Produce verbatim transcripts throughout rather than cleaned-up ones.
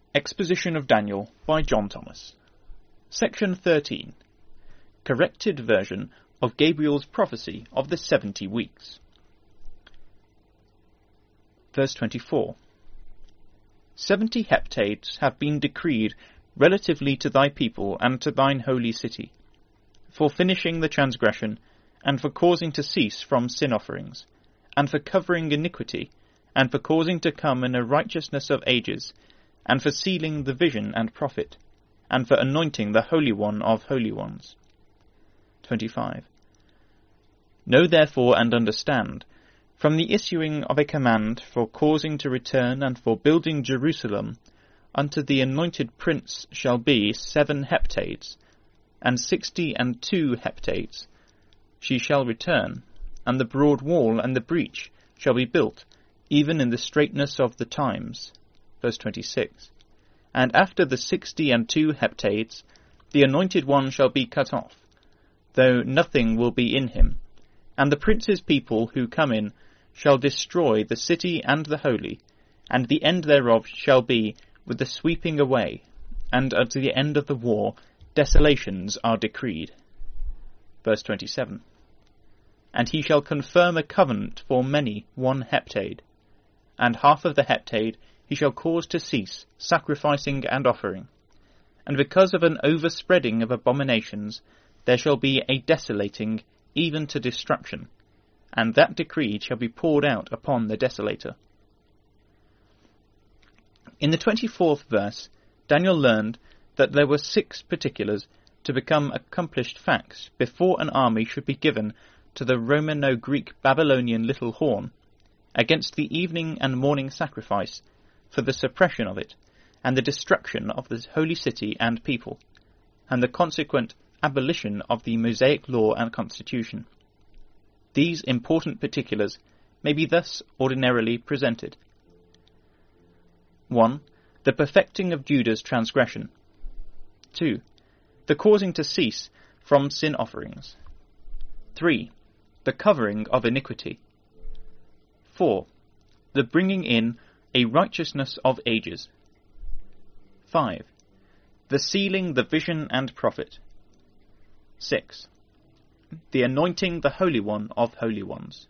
Exposition of Daniel by John Thomas. Section thirteen. Corrected version of Gabriel's prophecy of the seventy weeks. Verse twenty-four. Seventy heptades have been decreed relatively to thy people and to thine holy city, for finishing the transgression, and for causing to cease from sin offerings, and for covering iniquity, and for causing to come in a righteousness of ages, and for sealing the vision and prophet, and for anointing the Holy One of holy ones. twenty-five. Know therefore and understand, from the issuing of a command for causing to return and for building Jerusalem, unto the anointed prince shall be seven heptades, and sixty and two heptades. She shall return, and the broad wall and the breach shall be built, even in the straightness of the times. Verse twenty-six. And after the sixty and two heptades, the anointed one shall be cut off, though nothing will be in him, and the prince's people who come in shall destroy the city and the holy, and the end thereof shall be with the sweeping away, and unto the end of the war desolations are decreed. Verse twenty-seven. And he shall confirm a covenant for many one heptade, and half of the heptade he shall cause to cease sacrificing and offering. And because of an overspreading of abominations, there shall be a desolating, even to destruction, and that decree shall be poured out upon the desolator. In the twenty-fourth verse, Daniel learned that there were six particulars to become accomplished facts before an army should be given to the Romano-Greek Babylonian little horn, against the evening and morning sacrifice, for the suppression of it, and the destruction of the holy city and people, and the consequent abolition of the Mosaic law and constitution. These important particulars may be thus ordinarily presented. one. The perfecting of Judah's transgression. two. The causing to cease from sin offerings. three. The covering of iniquity. four. The bringing in a righteousness of ages. five. The sealing the vision and prophet. six. The anointing the Holy One of holy ones.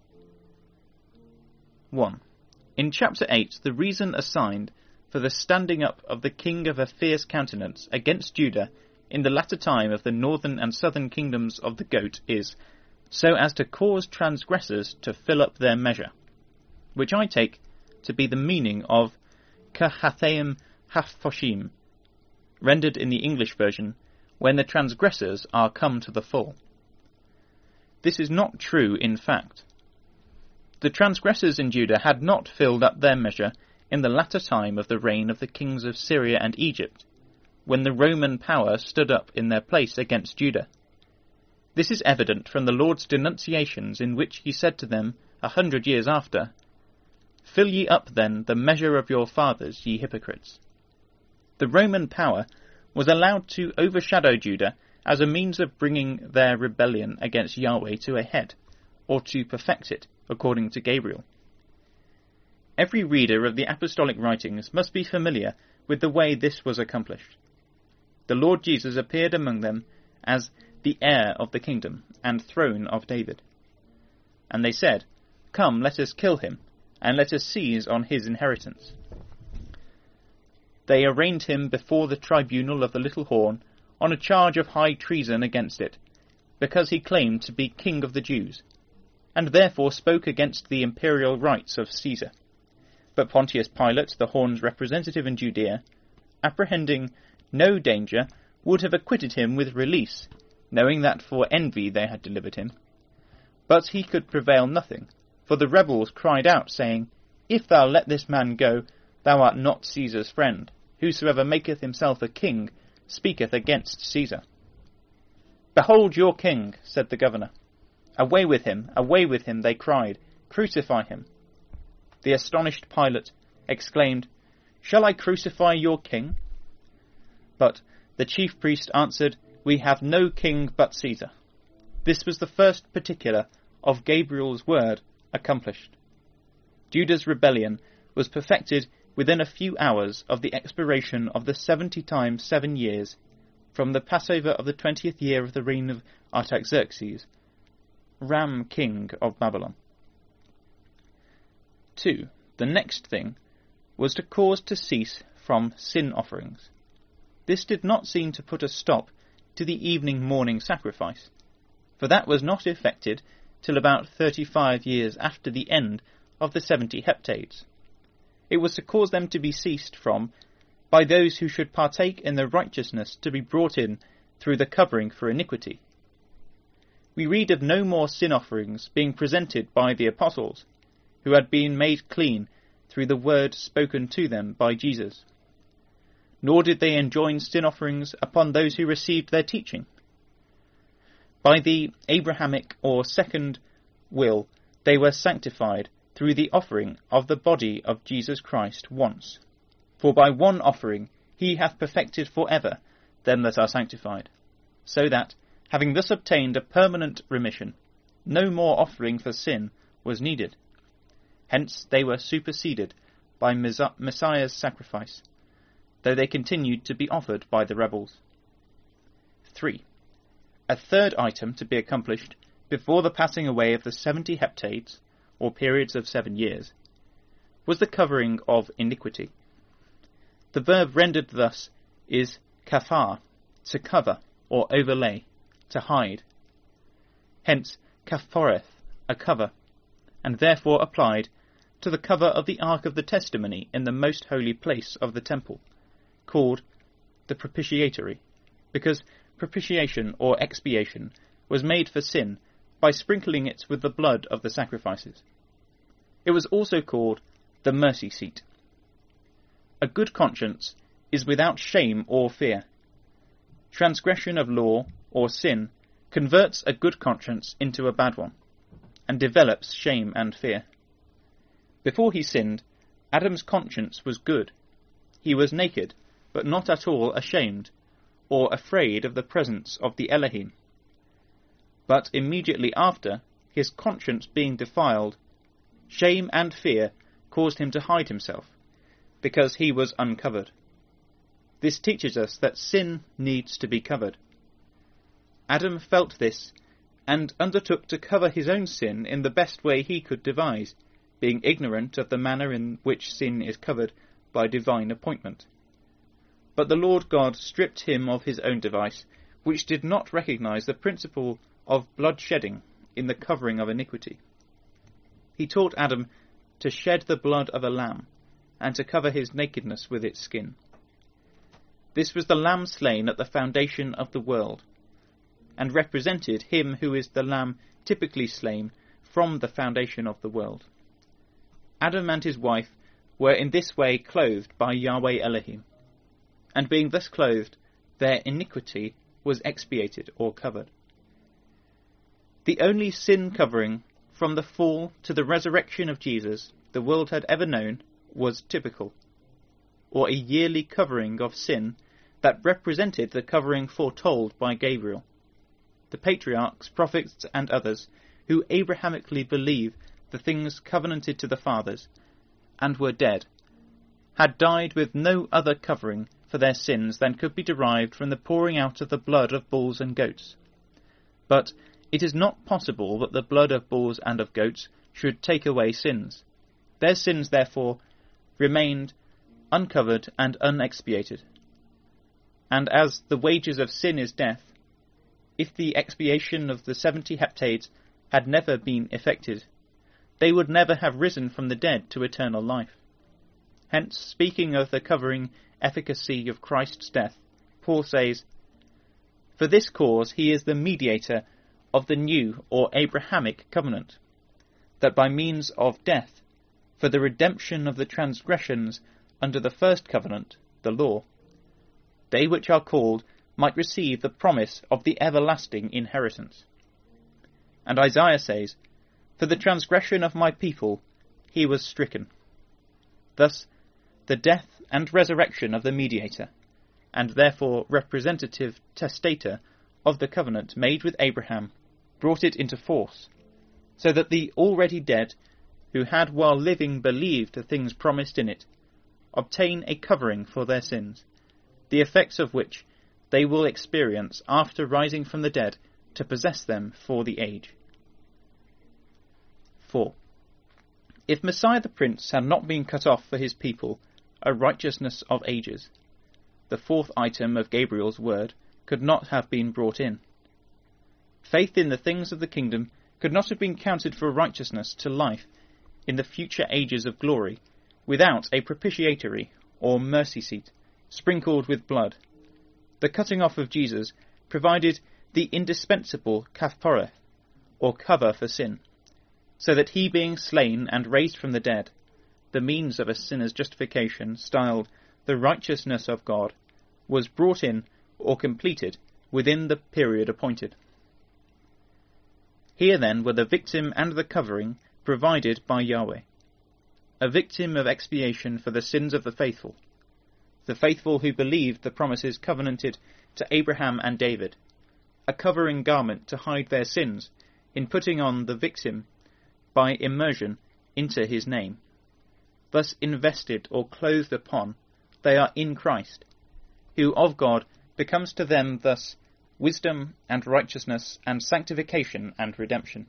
one. In chapter eight, the reason assigned for the standing up of the king of a fierce countenance against Judah in the latter time of the northern and southern kingdoms of the goat is, so as to cause transgressors to fill up their measure, which I take to be the meaning of Kahathaim Haphoshim, rendered in the English version, when the transgressors are come to the full. This is not true in fact. The transgressors in Judah had not filled up their measure in the latter time of the reign of the kings of Syria and Egypt, when the Roman power stood up in their place against Judah. This is evident from the Lord's denunciations, in which he said to them a hundred years after, Fill ye up then the measure of your fathers, ye hypocrites. The Roman power was allowed to overshadow Judah as a means of bringing their rebellion against Yahweh to a head, or to perfect it, according to Gabriel. Every reader of the apostolic writings must be familiar with the way this was accomplished. The Lord Jesus appeared among them as the heir of the kingdom and throne of David. And they said, Come, let us kill him, and let us seize on his inheritance. They arraigned him before the tribunal of the little horn on a charge of high treason against it, because he claimed to be king of the Jews, and therefore spoke against the imperial rights of Caesar. But Pontius Pilate, the horn's representative in Judea, apprehending no danger, would have acquitted him with release, knowing that for envy they had delivered him. But he could prevail nothing, for the rebels cried out, saying, If thou let this man go, thou art not Caesar's friend. Whosoever maketh himself a king speaketh against Caesar. Behold your king, said the governor. Away with him, away with him, they cried. Crucify him. The astonished Pilate exclaimed, Shall I crucify your king? But the chief priest answered, We have no king but Caesar. This was the first particular of Gabriel's word accomplished. Judah's rebellion was perfected within a few hours of the expiration of the seventy times seven years, from the Passover of the twentieth year of the reign of Artaxerxes, Ram king of Babylon. Two. The next thing was to cause to cease from sin offerings. This did not seem to put a stop to the evening morning sacrifice, for that was not effected till about thirty-five years after the end of the seventy heptades. It was to cause them to be ceased from by those who should partake in the righteousness to be brought in through the covering for iniquity. We read of no more sin offerings being presented by the apostles, who had been made clean through the word spoken to them by Jesus. Nor did they enjoin sin offerings upon those who received their teaching. By the Abrahamic or second will they were sanctified through the offering of the body of Jesus Christ once. For by one offering he hath perfected for ever them that are sanctified, so that, having thus obtained a permanent remission, no more offering for sin was needed. Hence they were superseded by Messiah's sacrifice, though they continued to be offered by the rebels. Three. A third item to be accomplished before the passing away of the seventy heptades, or periods of seven years, was the covering of iniquity. The verb rendered thus is kafar, to cover, or overlay, to hide. Hence kaphoreth, a cover, and therefore applied to the cover of the Ark of the Testimony in the most holy place of the temple, called the propitiatory, because propitiation or expiation was made for sin by sprinkling it with the blood of the sacrifices. It was also called the mercy seat. A good conscience is without shame or fear. Transgression of law or sin converts a good conscience into a bad one, and develops shame and fear. Before he sinned, Adam's conscience was good. He was naked, but not at all ashamed, or afraid of the presence of the Elohim. But immediately after, his conscience being defiled, shame and fear caused him to hide himself, because he was uncovered. This teaches us that sin needs to be covered. Adam felt this, and undertook to cover his own sin in the best way he could devise, being ignorant of the manner in which sin is covered by divine appointment. But the Lord God stripped him of his own device, which did not recognize the principle of blood-shedding in the covering of iniquity. He taught Adam to shed the blood of a lamb, and to cover his nakedness with its skin. This was the lamb slain at the foundation of the world, and represented him who is the lamb typically slain from the foundation of the world. Adam and his wife were in this way clothed by Yahweh Elohim, and being thus clothed, their iniquity was expiated or covered. The only sin covering from the fall to the resurrection of Jesus the world had ever known was typical, or a yearly covering of sin that represented the covering foretold by Gabriel. The patriarchs, prophets, and others who Abrahamically believe the things covenanted to the fathers, and were dead, had died with no other covering for their sins than could be derived from the pouring out of the blood of bulls and goats. But it is not possible that the blood of bulls and of goats should take away sins. Their sins, therefore, remained uncovered and unexpiated. And as the wages of sin is death, if the expiation of the seventy heptades had never been effected, they would never have risen from the dead to eternal life. Hence, speaking of the covering efficacy of Christ's death, Paul says, "For this cause he is the mediator of the new or Abrahamic covenant, that by means of death, for the redemption of the transgressions under the first covenant, the law, they which are called might receive the promise of the everlasting inheritance." And Isaiah says, "For the transgression of my people he was stricken." Thus, the death and resurrection of the mediator, and therefore representative testator of the covenant made with Abraham, brought it into force, so that the already dead, who had while living believed the things promised in it, obtain a covering for their sins, the effects of which they will experience after rising from the dead to possess them for the age. four. If Messiah the Prince had not been cut off for his people a righteousness of ages, the fourth item of Gabriel's word could not have been brought in. Faith in the things of the kingdom could not have been counted for righteousness to life in the future ages of glory without a propitiatory or mercy seat sprinkled with blood. The cutting off of Jesus provided the indispensable kapporeth, or cover for sin, so that he being slain and raised from the dead, the means of a sinner's justification, styled the righteousness of God, was brought in or completed within the period appointed. Here then were the victim and the covering provided by Yahweh, a victim of expiation for the sins of the faithful, the faithful who believed the promises covenanted to Abraham and David, a covering garment to hide their sins in putting on the victim by immersion into his name. Thus invested or clothed upon, they are in Christ, who of God becomes to them thus wisdom and righteousness and sanctification and redemption.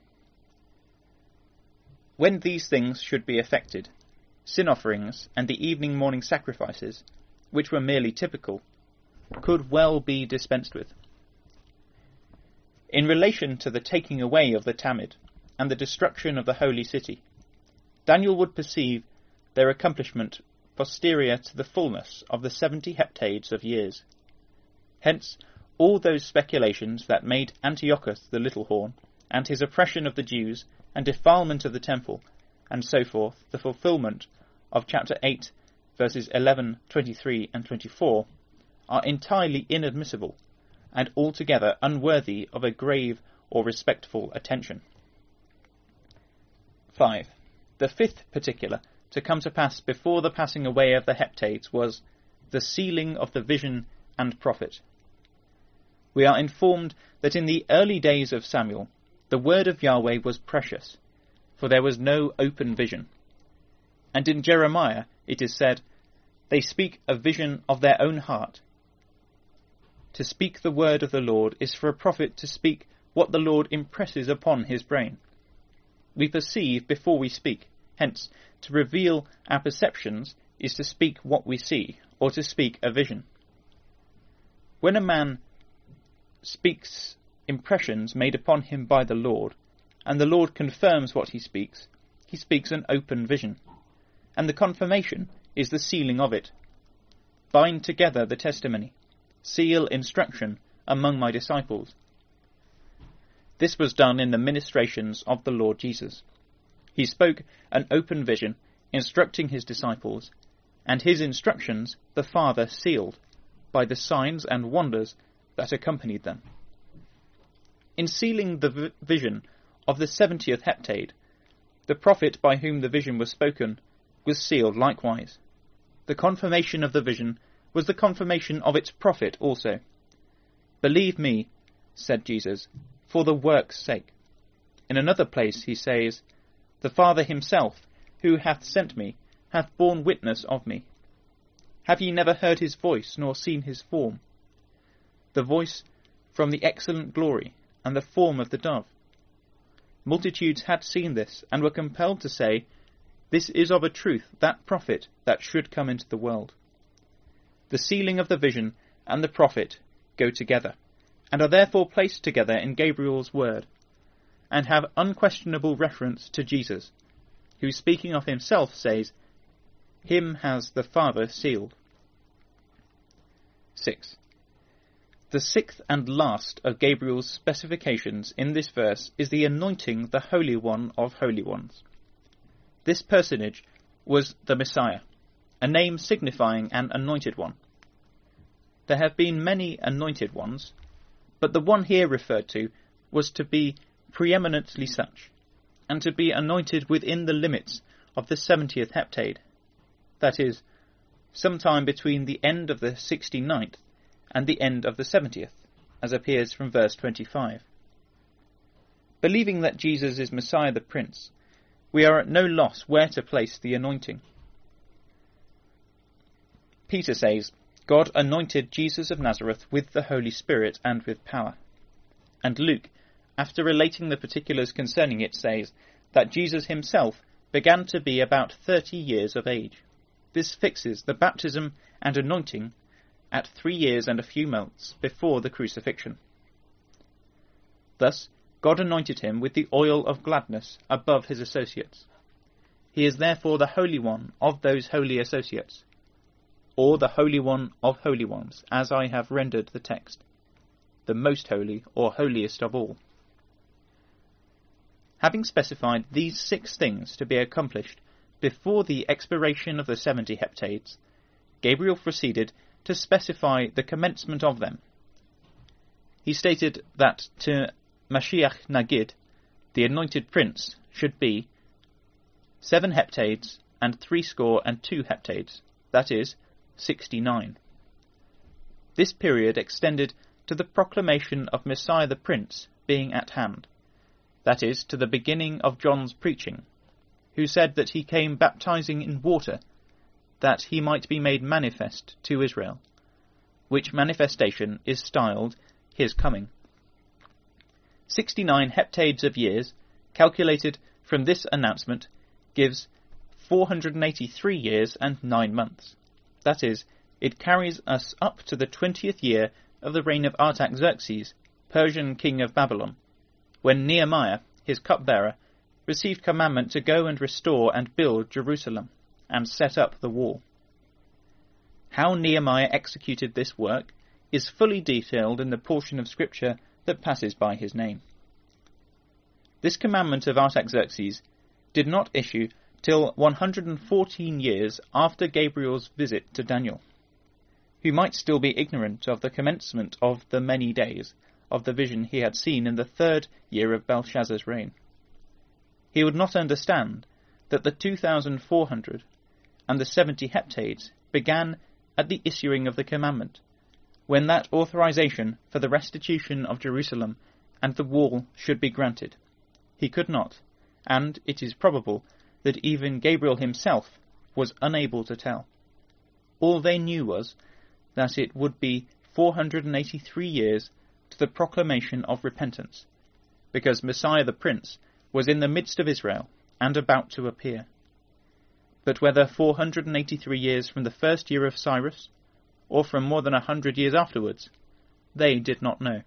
When these things should be effected, sin offerings and the evening morning sacrifices, which were merely typical, could well be dispensed with. In relation to the taking away of the Tamid and the destruction of the holy city, Daniel would perceive their accomplishment posterior to the fullness of the seventy heptades of years. Hence, all those speculations that made Antiochus the little horn, and his oppression of the Jews, and defilement of the temple, and so forth, the fulfilment of chapter eight, verses eleven, twenty-three, and twenty-four, are entirely inadmissible, and altogether unworthy of a grave or respectful attention. five. The fifth particular to come to pass before the passing away of the heptades was the sealing of the vision and prophet. We are informed that in the early days of Samuel, the word of Yahweh was precious, for there was no open vision. And in Jeremiah it is said, "They speak a vision of their own heart." To speak the word of the Lord is for a prophet to speak what the Lord impresses upon his brain. We perceive before we speak, hence, to reveal our perceptions is to speak what we see, or to speak a vision. When a man speaks impressions made upon him by the Lord, and the Lord confirms what he speaks, he speaks an open vision, and the confirmation is the sealing of it. Bind together the testimony, seal instruction among my disciples. This was done in the ministrations of the Lord Jesus. He spoke an open vision, instructing his disciples, and his instructions the Father sealed by the signs and wonders that accompanied them. In sealing the v- vision of the seventieth heptade, the prophet by whom the vision was spoken was sealed likewise. The confirmation of the vision was the confirmation of its prophet also. "Believe me," said Jesus, "for the work's sake." In another place he says, "The Father himself, who hath sent me, hath borne witness of me. Have ye never heard his voice, nor seen his form? The voice from the excellent glory, and the form of the dove." Multitudes had seen this, and were compelled to say, "This is of a truth that prophet that should come into the world." The sealing of the vision and the prophet go together, and are therefore placed together in Gabriel's word, and have unquestionable reference to Jesus, who, speaking of himself, says, "Him has the Father sealed." six. The sixth and last of Gabriel's specifications in this verse is the anointing the Holy One of Holy Ones. This personage was the Messiah, a name signifying an anointed one. There have been many anointed ones, but the one here referred to was to be preeminently such, and to be anointed within the limits of the seventieth heptade, that is, sometime between the end of the sixty-ninth and the end of the seventieth, as appears from verse twenty-five. Believing that Jesus is Messiah the Prince, we are at no loss where to place the anointing. Peter says, God anointed Jesus of Nazareth with the Holy Spirit and with power. And Luke, after relating the particulars concerning it, says that Jesus himself began to be about thirty years of age. This fixes the baptism and anointing at three years and a few months before the crucifixion. Thus, God anointed him with the oil of gladness above his associates. He is therefore the Holy One of those holy associates, or the Holy One of holy ones, as I have rendered the text, the most holy or holiest of all. Having specified these six things to be accomplished before the expiration of the seventy heptades, Gabriel proceeded to specify the commencement of them. He stated that to Mashiach Nagid, the anointed prince, should be seven heptades and threescore and two heptades, that is, sixty-nine. This period extended to the proclamation of Messiah the Prince being at hand, that is, to the beginning of John's preaching, who said that he came baptizing in water, that he might be made manifest to Israel, which manifestation is styled his coming. Sixty-nine heptades of years, calculated from this announcement, gives four hundred eighty-three years and nine months. That is, it carries us up to the twentieth year of the reign of Artaxerxes, Persian king of Babylon, when Nehemiah, his cupbearer, received commandment to go and restore and build Jerusalem, and set up the wall. How Nehemiah executed this work is fully detailed in the portion of Scripture that passes by his name. This commandment of Artaxerxes did not issue till one hundred fourteen years after Gabriel's visit to Daniel, who might still be ignorant of the commencement of the many days of the vision he had seen in the third year of Belshazzar's reign. He would not understand that the two thousand four hundred and the seventy heptades began at the issuing of the commandment, when that authorization for the restitution of Jerusalem and the wall should be granted. He could not, and it is probable that even Gabriel himself was unable to tell. All they knew was that it would be four hundred eighty-three years to the proclamation of repentance, because Messiah the Prince was in the midst of Israel and about to appear. But whether four hundred eighty-three years from the first year of Cyrus, or from more than a hundred years afterwards, they did not know.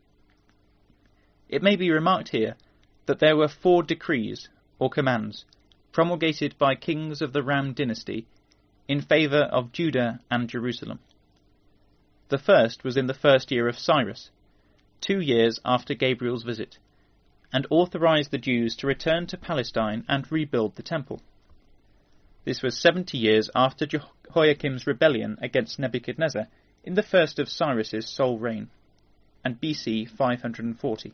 It may be remarked here that there were four decrees, or commands, promulgated by kings of the Ram dynasty in favour of Judah and Jerusalem. The first was in the first year of Cyrus, two years after Gabriel's visit, and authorized the Jews to return to Palestine and rebuild the temple. This was seventy years after Jehoiakim's rebellion against Nebuchadnezzar in the first of Cyrus's sole reign, and B C five hundred forty.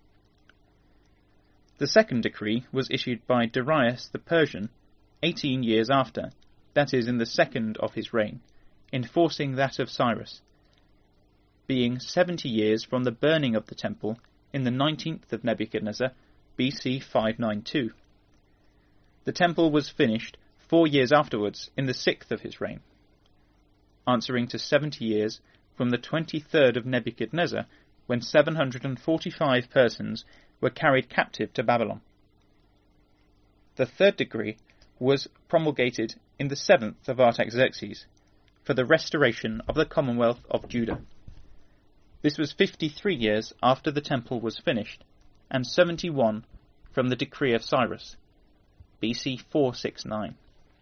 The second decree was issued by Darius the Persian eighteen years after, that is, in the second of his reign, enforcing that of Cyrus, being seventy years from the burning of the temple in the nineteenth of Nebuchadnezzar, B C five ninety-two. The temple was finished four years afterwards in the sixth of his reign, answering to seventy years from the twenty-third of Nebuchadnezzar, when seven hundred forty-five persons were carried captive to Babylon. The third decree was promulgated in the seventh of Artaxerxes, for the restoration of the Commonwealth of Judah. This was fifty-three years after the temple was finished, and seventy-one from the decree of Cyrus, B C four sixty-nine.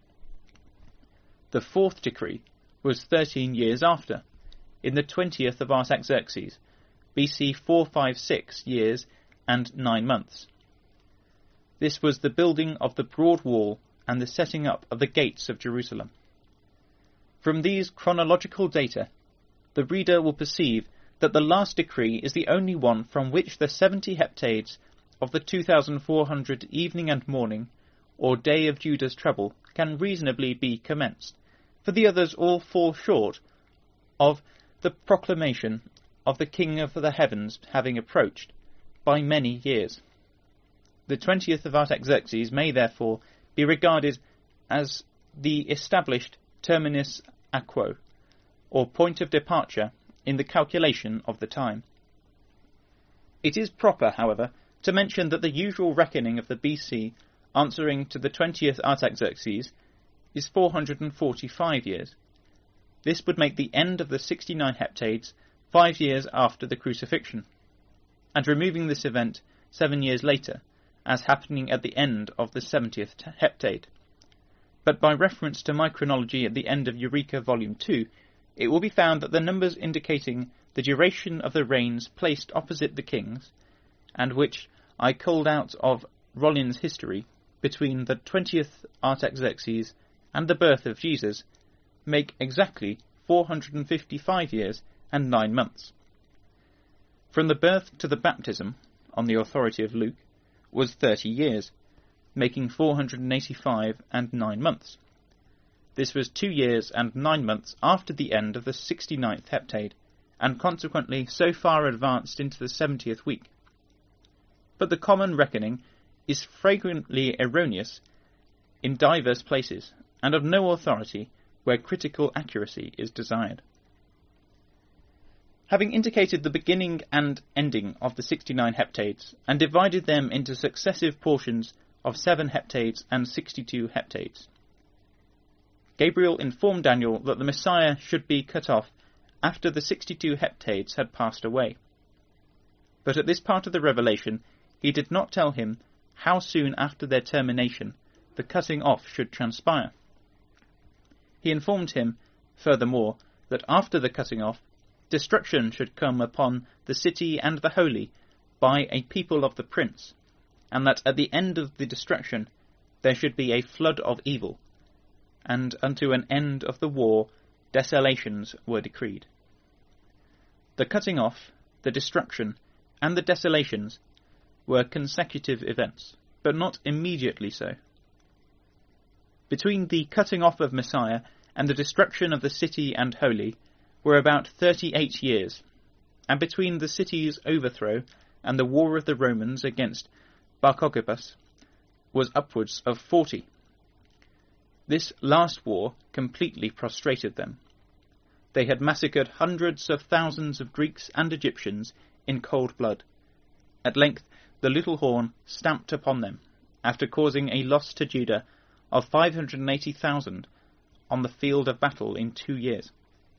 The fourth decree was thirteen years after, in the twentieth of Artaxerxes, B C four fifty-six years and nine months. This was the building of the broad wall and the setting up of the gates of Jerusalem. From these chronological data, the reader will perceive that the last decree is the only one from which the seventy heptades of the two thousand four hundred evening and morning, or day of Judah's trouble, can reasonably be commenced, for the others all fall short of the proclamation of the King of the heavens having approached by many years. The twentieth of Artaxerxes may therefore be regarded as the established terminus a quo, or point of departure in the calculation of the time. It is proper, however, to mention that the usual reckoning of the B C answering to the twentieth Artaxerxes is four hundred forty-five years. This would make the end of the sixty-nine heptades five years after the crucifixion, and removing this event seven years later, as happening at the end of the seventieth heptade. But by reference to my chronology at the end of Eureka Volume two, it will be found that the numbers indicating the duration of the reigns placed opposite the kings, and which I culled out of Rollin's history, between the twentieth Artaxerxes and the birth of Jesus, make exactly four hundred fifty-five years and nine months. From the birth to the baptism, on the authority of Luke, was thirty years, making four hundred eighty-five and nine months. This was two years and nine months after the end of the sixty-ninth heptade, and consequently so far advanced into the seventieth week. But the common reckoning is flagrantly erroneous in divers places, and of no authority where critical accuracy is desired. Having indicated the beginning and ending of the sixty-nine heptades, and divided them into successive portions of seven heptades and sixty-two heptades, Gabriel informed Daniel that the Messiah should be cut off after the sixty-two heptades had passed away. But at this part of the revelation he did not tell him how soon after their termination the cutting off should transpire. He informed him, furthermore, that after the cutting off, destruction should come upon the city and the holy by a people of the prince, and that at the end of the destruction there should be a flood of evil, and unto an end of the war desolations were decreed. The cutting off, the destruction, and the desolations were consecutive events, but not immediately so. Between the cutting off of Messiah and the destruction of the city and holy were about thirty-eight years, and between the city's overthrow and the war of the Romans against Barcogippus was upwards of forty. This last war completely prostrated them. They had massacred hundreds of thousands of Greeks and Egyptians in cold blood. At length the little horn stamped upon them, after causing a loss to Judah of five hundred eighty thousand on the field of battle in two years.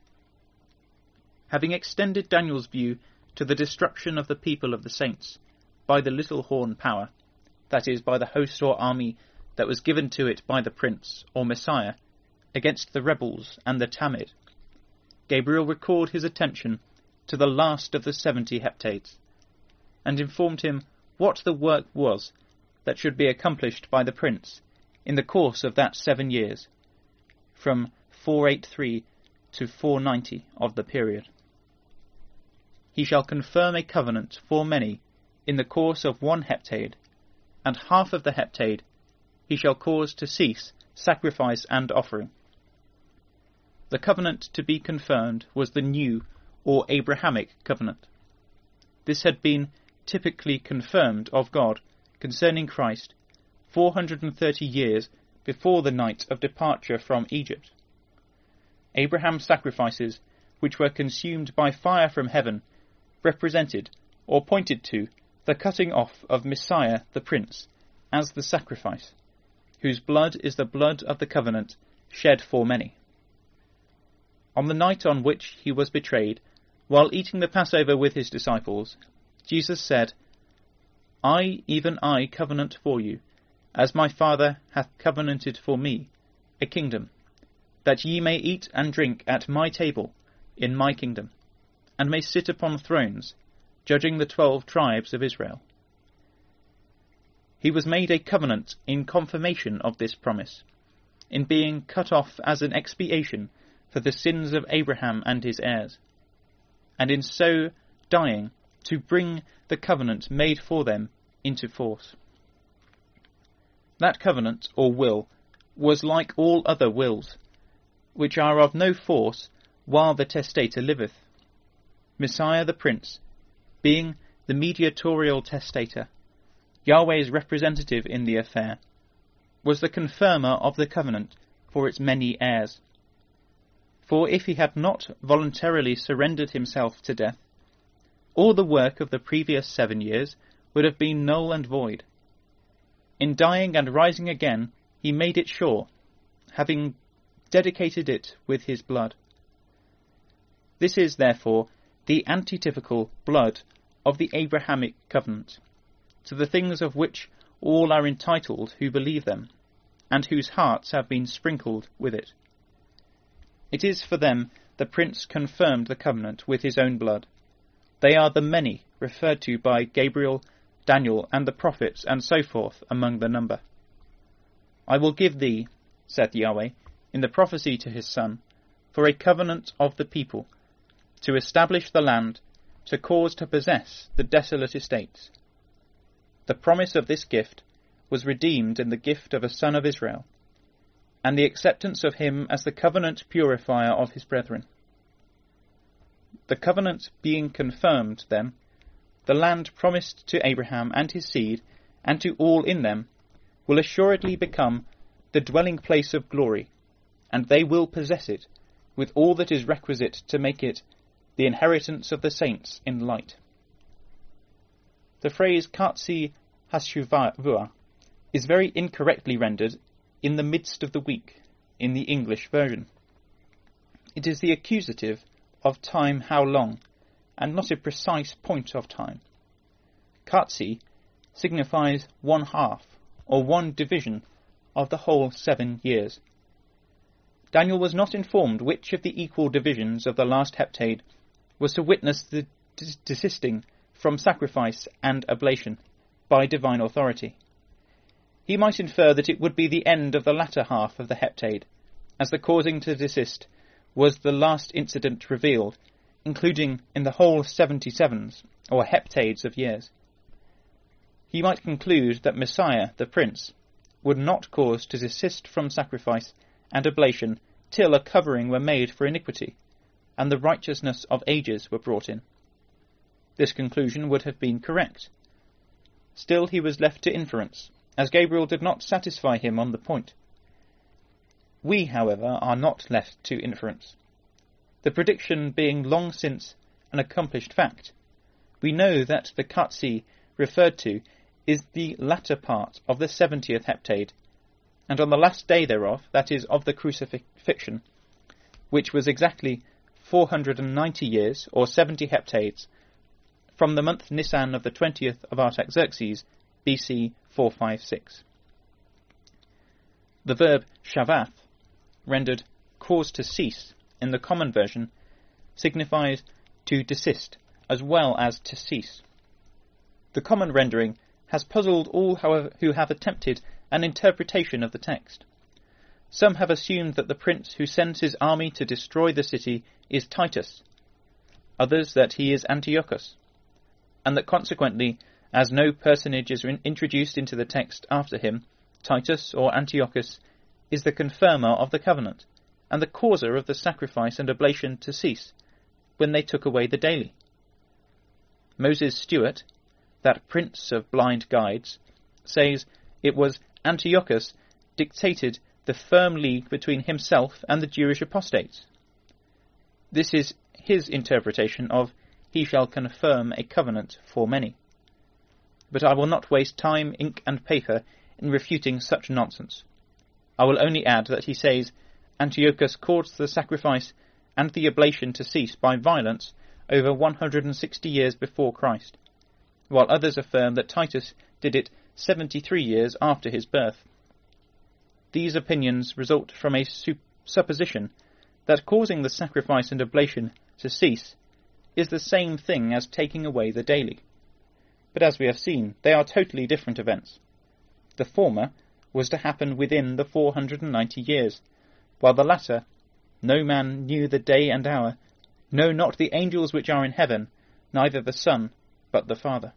Having extended Daniel's view to the destruction of the people of the saints by the little horn power, that is, by the host or army that was given to it by the prince, or Messiah, against the rebels and the Tamid, Gabriel recalled his attention to the last of the seventy heptades, and informed him what the work was that should be accomplished by the prince in the course of that seven years, from four eighty-three to four ninety of the period. He shall confirm a covenant for many in the course of one heptade, and half of the heptade he shall cause to cease sacrifice and offering. The covenant to be confirmed was the new or Abrahamic covenant. This had been typically confirmed of God concerning Christ four hundred thirty years before the night of departure from Egypt. Abraham's sacrifices, which were consumed by fire from heaven, represented or pointed to the cutting off of Messiah the Prince as the sacrifice, whose blood is the blood of the covenant shed for many. On the night on which he was betrayed, while eating the Passover with his disciples, Jesus said, I, even I, covenant for you, as my Father hath covenanted for me, a kingdom, that ye may eat and drink at my table in my kingdom, and may sit upon thrones, judging the twelve tribes of Israel. He was made a covenant in confirmation of this promise, in being cut off as an expiation for the sins of Abraham and his heirs, and in so dying to bring the covenant made for them into force. That covenant, or will, was like all other wills, which are of no force while the testator liveth. Messiah the Prince, being the mediatorial testator, Yahweh's representative in the affair, was the confirmer of the covenant for its many heirs. For if he had not voluntarily surrendered himself to death, all the work of the previous seven years would have been null and void. In dying and rising again, he made it sure, having dedicated it with his blood. This is, therefore, the antitypical blood of the Abrahamic covenant, to the things of which all are entitled who believe them, and whose hearts have been sprinkled with it. It is for them the prince confirmed the covenant with his own blood. They are the many referred to by Gabriel, Daniel, and the prophets, and so forth among the number. I will give thee, saith Yahweh, in the prophecy to his son, for a covenant of the people, to establish the land, to cause to possess the desolate estates. The promise of this gift was redeemed in the gift of a son of Israel, and the acceptance of him as the covenant purifier of his brethren. The covenant being confirmed, then, the land promised to Abraham and his seed, and to all in them, will assuredly become the dwelling place of glory, and they will possess it, with all that is requisite to make it the inheritance of the saints in light. The phrase Katsi Hashuvah is very incorrectly rendered in the midst of the week in the English version. It is the accusative of time how long, and not a precise point of time. Katsi signifies one half, or one division, of the whole seven years. Daniel was not informed which of the equal divisions of the last heptade was to witness the des- desisting from sacrifice and oblation by divine authority. He might infer that it would be the end of the latter half of the heptade, as the causing to desist was the last incident revealed, including in the whole seventy-sevens, or heptades of years. He might conclude that Messiah, the Prince, would not cause to desist from sacrifice and oblation till a covering were made for iniquity, and the righteousness of ages were brought in. This conclusion would have been correct. Still he was left to inference, as Gabriel did not satisfy him on the point. We, however, are not left to inference. The prediction being long since an accomplished fact, we know that the Katsi referred to is the latter part of the seventieth heptade, and on the last day thereof, that is, of the crucifixion, which was exactly four hundred and ninety years, or seventy heptades, from the month Nisan of the twentieth of Artaxerxes, B C four fifty-six. The verb shavath, rendered cause to cease in the common version, signifies to desist as well as to cease. The common rendering has puzzled all, however, who have attempted an interpretation of the text. Some have assumed that the prince who sends his army to destroy the city is Titus, others that he is Antiochus, and that consequently, as no personage is introduced into the text after him, Titus or Antiochus is the confirmer of the covenant, and the causer of the sacrifice and oblation to cease, when they took away the daily. Moses Stuart, that prince of blind guides, says it was Antiochus dictated the firm league between himself and the Jewish apostates. This is his interpretation of he shall confirm a covenant for many. But I will not waste time, ink, and paper in refuting such nonsense. I will only add that he says Antiochus caused the sacrifice and the oblation to cease by violence over one hundred and sixty years before Christ, while others affirm that Titus did it seventy-three years after his birth. These opinions result from a sup- supposition that causing the sacrifice and oblation to cease is the same thing as taking away the daily. But as we have seen, they are totally different events. The former was to happen within the four hundred and ninety years, while the latter, no man knew the day and hour, no, not the angels which are in heaven, neither the Son, but the Father.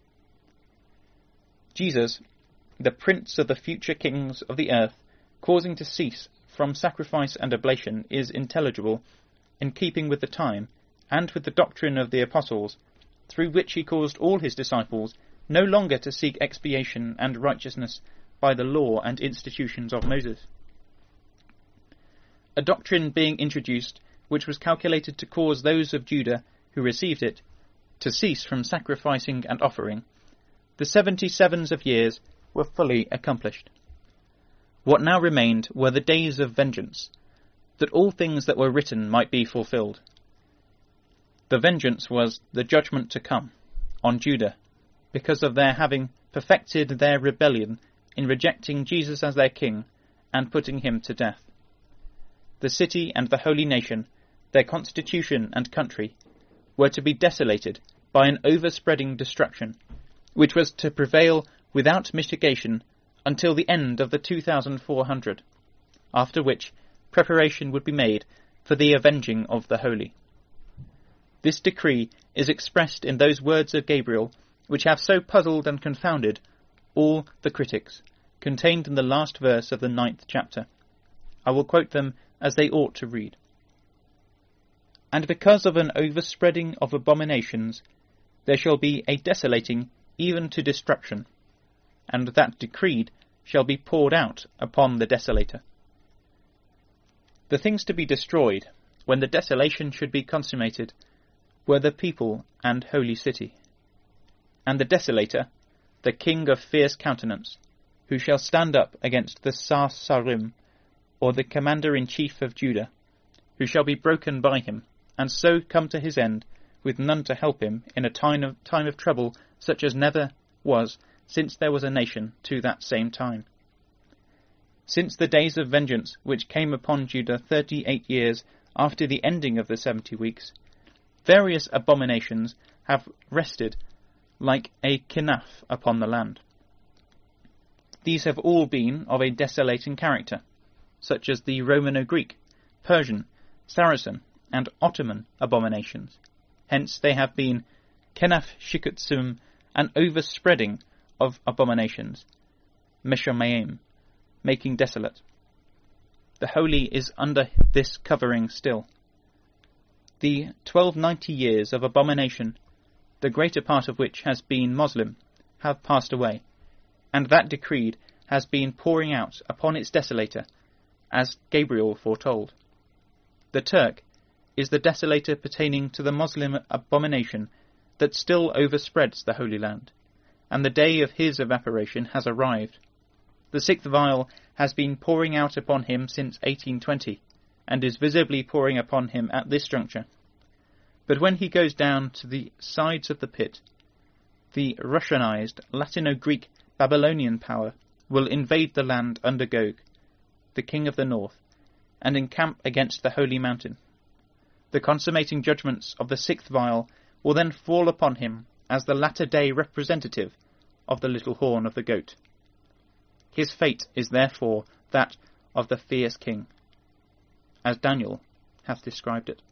Jesus, the Prince of the future kings of the earth, causing to cease from sacrifice and oblation, is intelligible, in keeping with the time, and with the doctrine of the apostles, through which he caused all his disciples no longer to seek expiation and righteousness by the law and institutions of Moses. a doctrine being introduced which was calculated to cause those of Judah who received it to cease from sacrificing and offering, the seventy sevens of years were fully accomplished. What now remained were the days of vengeance, that all things that were written might be fulfilled. The vengeance was the judgment to come on Judah, because of their having perfected their rebellion in rejecting Jesus as their king and putting him to death. The city and the holy nation, their constitution and country, were to be desolated by an overspreading destruction, which was to prevail without mitigation until the end of the two thousand four hundred, after which preparation would be made for the avenging of the holy. This decree is expressed in those words of Gabriel which have so puzzled and confounded all the critics, contained in the last verse of the ninth chapter. I will quote them as they ought to read. And because of an overspreading of abominations, there shall be a desolating even to destruction, and that decreed shall be poured out upon the desolator. The things to be destroyed, when the desolation should be consummated, were the people and holy city. And the desolator, the king of fierce countenance, who shall stand up against the Sar-Sarim, or the commander-in-chief of Judah, who shall be broken by him, and so come to his end, with none to help him in a time of, time of trouble such as never was since there was a nation to that same time. Since the days of vengeance which came upon Judah thirty-eight years after the ending of the seventy weeks, various abominations have rested like a kinaf upon the land. These have all been of a desolating character, such as the Romano-Greek, Persian, Saracen, and Ottoman abominations. Hence they have been kenaf shikutsum, an overspreading of abominations, meshomayim, making desolate. The holy is under this covering still. The twelve ninety years of abomination, the greater part of which has been Moslem, have passed away, and that decreed has been pouring out upon its desolator, as Gabriel foretold. The Turk is the desolator pertaining to the Moslem abomination that still overspreads the Holy Land, and the day of his evaporation has arrived. The sixth vial has been pouring out upon him since eighteen twenty, and is visibly pouring upon him at this juncture. But when he goes down to the sides of the pit, the Russianized Latino-Greek Babylonian power will invade the land under Gog, the king of the north, and encamp against the holy mountain. The consummating judgments of the sixth vial will then fall upon him as the latter-day representative of the little horn of the goat. His fate is therefore that of the fierce king, as Daniel hath described it.